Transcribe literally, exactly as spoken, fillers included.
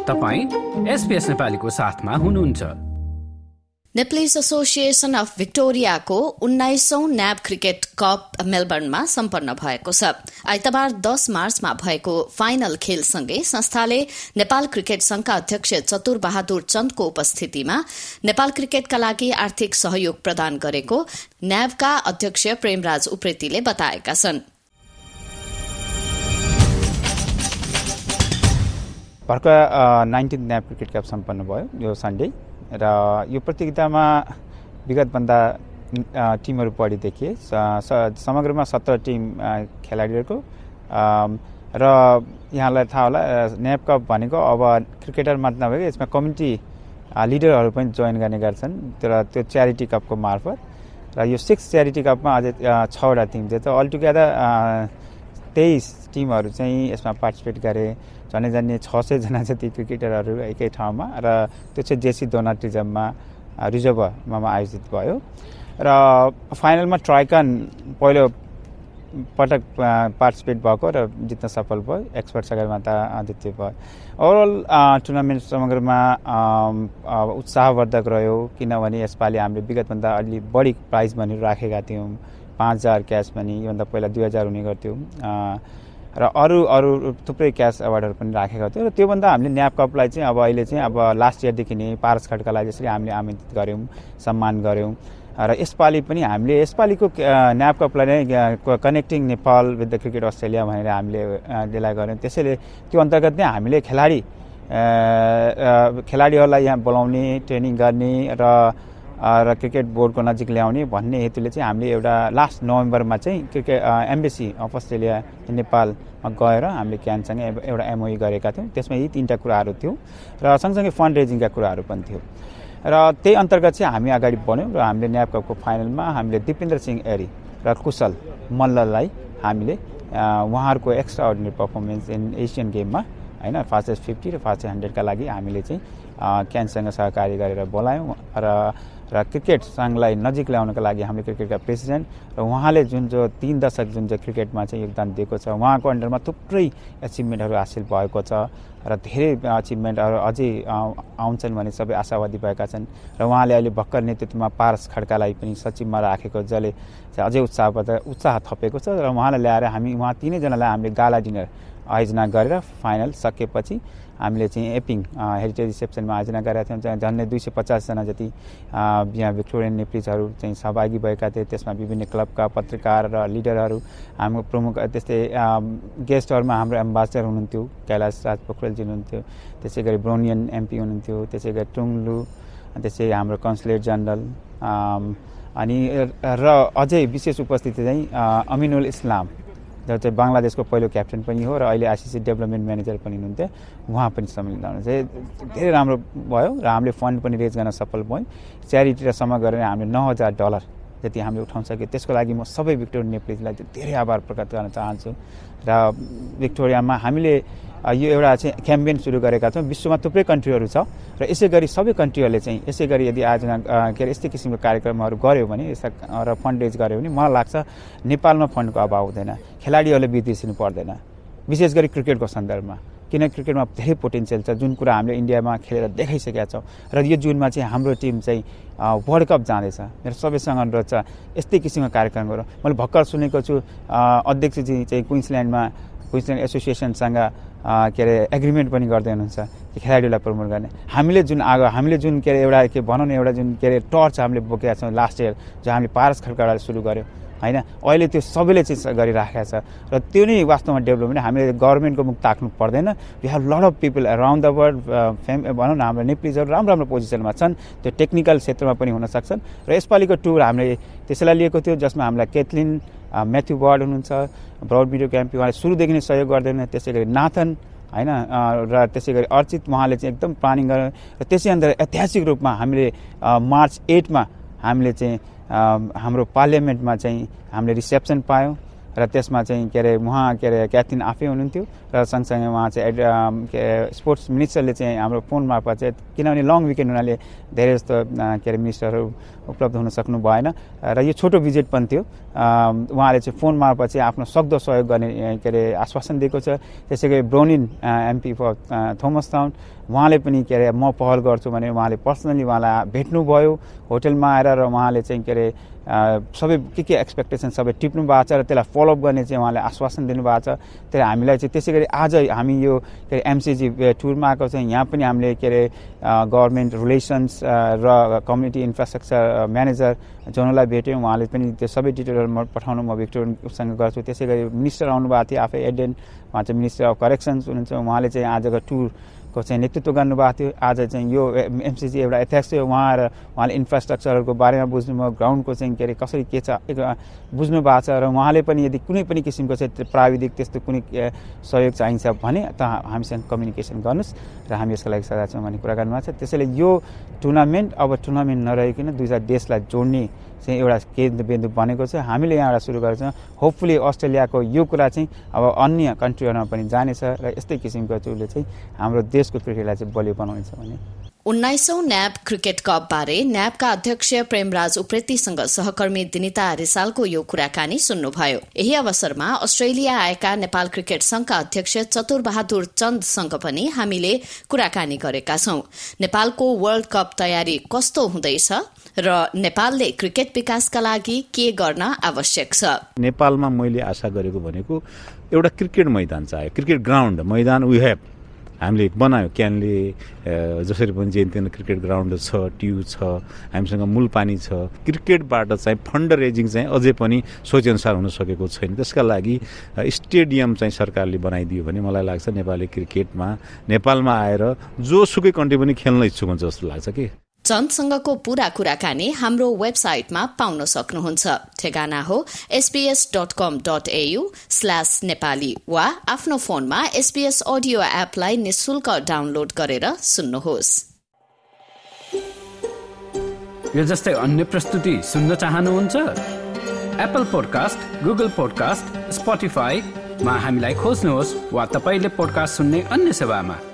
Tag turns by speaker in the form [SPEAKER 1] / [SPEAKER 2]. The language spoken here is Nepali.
[SPEAKER 1] तपाईं एसपीएस नेपालीको साथमा हुनुहुन्छ।
[SPEAKER 2] नेप्लिज एसोसिएसन अफ भिक्टोरियाको उन्नाइसौं न्याब क्रिकेट कप मेलबर्नमा सम्पन्न भएको छ। आइतबार दस मार्चमा भएको फाइनल खेलसँगै संस्थाले नेपाल क्रिकेट संघका अध्यक्ष चतुर बहादुर चन्दको उपस्थितिमा नेपाल क्रिकेटका लागि आर्थिक सहयोग प्रदान गरेको न्याबका अध्यक्ष प्रेमराज उप्रेतीले बताएका छन्।
[SPEAKER 3] भर्खर नाइन्टिन न्याब क्रिकेट कप सम्पन्न भयो यो सन्डे र यो प्रतियोगितामा विगतभन्दा टिमहरू बढी देखिए। समग्रमा सत्र टिम खेलाडीहरूको र यहाँलाई थाहा होला न्याब कप भनेको अब क्रिकेटर मात्र नभएको यसमा कम्युनिटी लिडरहरू पनि जोइन गर्ने गर्छन् र त्यो च्यारिटी कपको मार्फत र यो सिक्स च्यारिटी कपमा अझै छवटा टिम थियो। त अल टुगेदर तेइस टिमहरू चाहिँ यसमा पार्टिसिपेट गरे। झन्डै झन्डै छ सयजना जति क्रिकेटरहरू एकै ठाउँमा र त्यो चाहिँ जेसी डोनाटिजममा रिजर्भमा आयोजित भयो र फाइनलमा ट्राइकन पहिलो पटक पार्टिसिपेट भएको र जित्न सफल भयो। एक्सपर्ट सगरमाथा द्वितीय भयो। ओभरअल टुर्नामेन्ट समग्रमा उत्साहवर्धक रह्यो किनभने यसपालि हामीले विगतभन्दा अलि बढी प्राइज मनी राखेका थियौँ। पाँच हजार क्यास मनी, योभन्दा पहिला दुई हजार हुने गर्थ्यो र अरू अरू थुप्रै क्यास अवार्डहरू पनि राखेका थियो र त्योभन्दा हामीले न्याब कपलाई चाहिँ अब अहिले चाहिँ अब लास्ट इयरदेखि नै पारस खड्कालाई जसरी हामीले आमन्त्रित गऱ्यौँ, सम्मान गऱ्यौँ र यसपालि पनि हामीले यसपालिको न्याब कपलाई नै connecting Nepal with the cricket Australia भनेर हामीले त्यसलाई गऱ्यौँ। त्यसैले त्यो अन्तर्गत नै हामीले खेलाडी खेलाडीहरूलाई यहाँ बोलाउने, ट्रेनिङ गर्ने र र क्रिकेट बोर्डको नजिक ल्याउने भन्ने हेतुले चाहिँ हामीले एउटा लास्ट नोभेम्बरमा चाहिँ क्रिकेट एम्बेसी अफ अस्ट्रेलिया नेपालमा गएर हामीले क्यानसँग एउटा एमओई गरेका थियौँ। त्यसमा यी तिनवटा कुराहरू थियो र सँगसँगै फन्ड रेजिङका कुराहरू पनि थियो र त्यही अन्तर्गत चाहिँ हामी अगाडि बढ्यौँ र हामीले न्याब कपको फाइनलमा हामीले दिपेन्द्र सिंह एरी र कुशल मल्ललाई हामीले उहाँहरूको extra ordinary performance in Asian गेममा होइन फास्टेस्ट फिफ्टी र फास्टेस्ट हन्ड्रेडका लागि हामीले चाहिँ क्यानसँग सहकारी गरेर बोलायौँ र र क्रिकेट सङ्घलाई नजिक ल्याउनका लागि हामीले क्रिकेटका प्रेसिडेन्ट र उहाँले जुन जो तीन दशक जुन चाहिँ क्रिकेटमा चाहिँ योगदान दिएको छ उहाँको अन्डरमा थुप्रै एचिभमेन्टहरू हासिल भएको छ र धेरै एचिभमेन्टहरू अझै आउँछन् भन्ने सबै आशावादी भएका छन् र उहाँले अहिले भर्खर नेतृत्वमा पारस खड्कालाई पनि सचिवमा राखेको जसले अझै उत्साहबाट उत्साह थपेको छ र उहाँलाई ल्याएर हामी उहाँ तिनैजनालाई हामीले गाला डिनर आयोजना गरेर फाइनल सकेपछि हामीले चाहिँ एपिङ हेरिटेज रिसेप्सनमा आयोजना गरेका थियौँ। झन्डै दुई सय पचासजना जति यहाँ भिक्टोरियन नेप्लिजहरू चाहिँ सहभागी भएका थिए। त्यसमा विभिन्न क्लबका पत्रकार र लिडरहरू हाम्रो प्रमुख त्यस्तै गेस्टहरूमा हाम्रो एम्बासडर हुनुहुन्थ्यो कैलाश राज पोखरेलजी हुनुहुन्थ्यो, त्यसै गरी ब्रोनियन एमपी हुनुहुन्थ्यो, त्यसै गरी टुङलु, त्यसै हाम्रो कन्सुलेट जनरल अनि र अझै विशेष उपस्थिति चाहिँ अमिनुल इस्लाम जो चाहिँ बङ्गलादेशको पहिलो क्याप्टन पनि हो र अहिले आइसिसी डेभलपमेन्ट म्यानेजर पनि हुनुहुन्थ्यो। उहाँ पनि सम्मिलित हुनुहुन्छ। धेरै राम्रो भयो र हामीले फन्ड पनि रेज गर्न सफल भयौँ। च्यारिटी र सम गरेर हामीले नौ हजार डलर जति हामीले उठाउन सक्यो। त्यसको लागि म सबै भिक्टोरियन नेप्लिजलाई धेरै आभार प्रकट गर्न चाहन्छु र भिक्टोरियामा हामीले यो एउटा चाहिँ क्याम्पेन सुरु गरेका छौँ। विश्वमा थुप्रै कन्ट्रीहरू छ र यसै गरी सबै कन्ट्रीहरूले चाहिँ यसै गरी यदि आयोजना के अरे यस्तै किसिमको कार्यक्रमहरू गर्यो भने यस्ता र फन्ड रेज गर्यो भने मलाई लाग्छ नेपालमा फन्डको अभाव हुँदैन, खेलाडीहरूले बिर्सिनु पर्दैन, विशेष गरी क्रिकेटको सन्दर्भमा। किन क्रिकेटमा धेरै पोटेन्सियल छ जुन कुरा हामीले इन्डियामा खेलेर देखाइसकेका छौँ र यो जुनमा चाहिँ हाम्रो टिम चाहिँ वर्ल्ड कप जाँदैछ। मेरो सबैसँग अनुरोध छ यस्तै किसिमको कार्यक्रम गरौँ। मैले भर्खर सुनेको छु अध्यक्षजी चाहिँ क्विन्सल्यान्डमा क्विन्सल्यान्ड एसोसिएसनसँग के अरे एग्रिमेन्ट पनि गर्दै हुनुहुन्छ कि खेलाडीलाई प्रमोट गर्ने। हामीले जुन आगो हामीले जुन के अरे एउटा के भनौँ न एउटा जुन के अरे टर्च हामीले बोकेका छौँ लास्ट इयर जो हामीले पारस खड्काबाट सुरु गऱ्यौँ होइन, अहिले त्यो सबैले चाहिँ गरिराखेको छ र त्यो नै वास्तवमा डेभलपमेन्ट। हामीले गभर्मेन्टको मुख ताक्नु पर्दैन। We have lot of people around the world fame भनौँ न हाम्रो नेप्लिजहरू राम्रो राम्रो पोजिसनमा छन्, त्यो टेक्निकल क्षेत्रमा पनि हुन सक्छन् र यसपालिको टुर हामीले त्यसैलाई लिएको थियो जसमा हामीलाई केथलिन म्याथ्यु बर्ड हुनुहुन्छ, ब्राउड मिडियो क्याम्पी, उहाँले सुरुदेखि नै सहयोग गर्दैन। त्यसै गरी नाथन होइन र त्यसै गरी अर्चित उहाँले चाहिँ एकदम प्लानिङ गरेर र त्यसै अन्त ऐतिहासिक रूपमा हामीले मार्च एटमा हामीले चाहिँ हाम्रो पार्लियामेन्टमा चाहिँ हामीले रिसेप्सन पायौँ र त्यसमा चाहिँ के अरे उहाँ के अरे क्याथलिन आफै हुनुहुन्थ्यो र सँगसँगै उहाँ चाहिँ के स्पोर्ट्स मिनिस्टरले चाहिँ हाम्रो फोन मार्फत चाहिँ किनभने लङ विकेन्ड हुनाले धेरै जस्तो के अरे मिनिस्टरहरू उपलब्ध हुन सक्नु भएन र यो छोटो भिजिट पनि थियो। उहाँले चाहिँ फोन मार्फत चाहिँ आफ्नो सक्दो सहयोग गर्ने के अरे आश्वासन दिएको छ। त्यसै गरी Bronwyn MP for Thomastown उहाँले पनि के अरे म पहल गर्छु भने उहाँले पर्सनली उहाँलाई भेट्नुभयो होटलमा आएर र उहाँले चाहिँ के अरे सबै के के एक्सपेक्टेसन सबै टिप्नु भएको छ र त्यसलाई फलोअप गर्ने चाहिँ उहाँले आश्वासन दिनुभएको छ। त्यसले हामीलाई चाहिँ त्यसै गरी आज हामी यो के अरे एमसिजी टुरमा आएको चाहिँ यहाँ पनि हामीले के अरे गभर्मेन्ट रिलेसन्स र कम्युनिटी इन्फ्रास्ट्रक्चर म्यानेजर जोनलाई भेट्यौँ। उहाँले पनि त्यो सबै डिटेलहरू म पठाउनु म भिक्टोरियासँग गर्छु। त्यसै गरी मिनिस्टर आउनुभएको थियो आफै एडेन, उहाँ चाहिँ मिनिस्टर अफ करेक्सन्स हुनुहुन्छ, उहाँले चाहिँ आजको टुर को चाहिँ नेतृत्व गर्नुभएको थियो। आज चाहिँ यो एमसिजी एउटा एथेक्स थियो, उहाँ र उहाँले इन्फ्रास्ट्रक्चरहरूको बारेमा बुझ्नुभयो, ग्राउन्डको चाहिँ के अरे कसरी के छ बुझ्नु भएको छ र उहाँले पनि यदि कुनै पनि किसिमको चाहिँ प्राविधिक त्यस्तो कुनै सहयोग चाहिन्छ भने त हामीसँग कम्युनिकेसन गर्नुहोस् र हामी यसको लागि सदा छौँ भन्ने कुरा गर्नुभएको छ। त्यसैले यो टुर्नामेन्ट अब टुर्नामेन्ट नरहिकन दुईवटा देशलाई जोड्ने चाहिँ एउटा केन्द्रबिन्दु बनेको छ। हामीले यहाँबाट सुरु गर्छौँ। होपफुली अस्ट्रेलियाको यो कुरा चाहिँ अब अन्य कन्ट्रीहरूमा पनि जानेछ र यस्तै किसिमको टुरले चाहिँ हाम्रो देशको क्रिकेटलाई चाहिँ बलियो बनाउनेछ भने।
[SPEAKER 2] उन्नाइसौं न्याब क्रिकेट कप बारे न्याबका अध्यक्ष प्रेमराज उप्रेतीसँग सहकर्मी दिनिता रिसालको यो कुराकानी सुन्नुभयो। यही अवसरमा अस्ट्रेलिया आएका नेपाल क्रिकेट संघका अध्यक्ष चतुरबहादुर चन्दसँग पनि हामीले कुराकानी गरेका छौं। नेपालको वर्ल्ड कप तयारी कस्तो हुँदैछ र नेपालले क्रिकेट विकासका लागि के गर्न आवश्यक छ।
[SPEAKER 4] नेपालमा मैले आशा गरेको भनेको एउटा क्रिकेट मैदान चाहियो, क्रिकेट ग्राउन्ड मैदान वी हेभ हामीले बनायो। क्यानले जसरी पनि जेन्तेन क्रिकेट ग्राउन्ड छ, ट्यु छ, हामीसँग मूल पानी छ। क्रिकेटबाट चाहिँ फन्ड रेजिङ चाहिँ अझै पनि सोचेअनुसार हुन सकेको छैन। त्यसका लागि स्टेडियम चाहिँ सरकारले बनाइदियो भने मलाई लाग्छ नेपाली क्रिकेटमा नेपालमा आएर जोसुकै कन्ट्री पनि खेल्न इच्छुक हुन्छ जस्तो लाग्छ कि।
[SPEAKER 2] चन्दसँगको पूरा कुराकानी हाम्रो वेबसाइटमा पाउन सक्नुहुन्छ। ठेगाना हो SPS dot com dot AU slash Nepali वा आफ्नो फोनमा एसपीएस अडियो एपलाई निशुल्क डाउनलोड गरेर सुन्नुहोस्।
[SPEAKER 1] यो जस्तै अन्य प्रस्तुति सुन्न चाहनुहुन्छ? एप्पल पोडकास्ट, गुगल पोडकास्ट, स्पोटिफाईमा हामीलाई खोज्नुहोस् वा तपाईले पोडकास्ट सुन्ने अन्य सेवामा।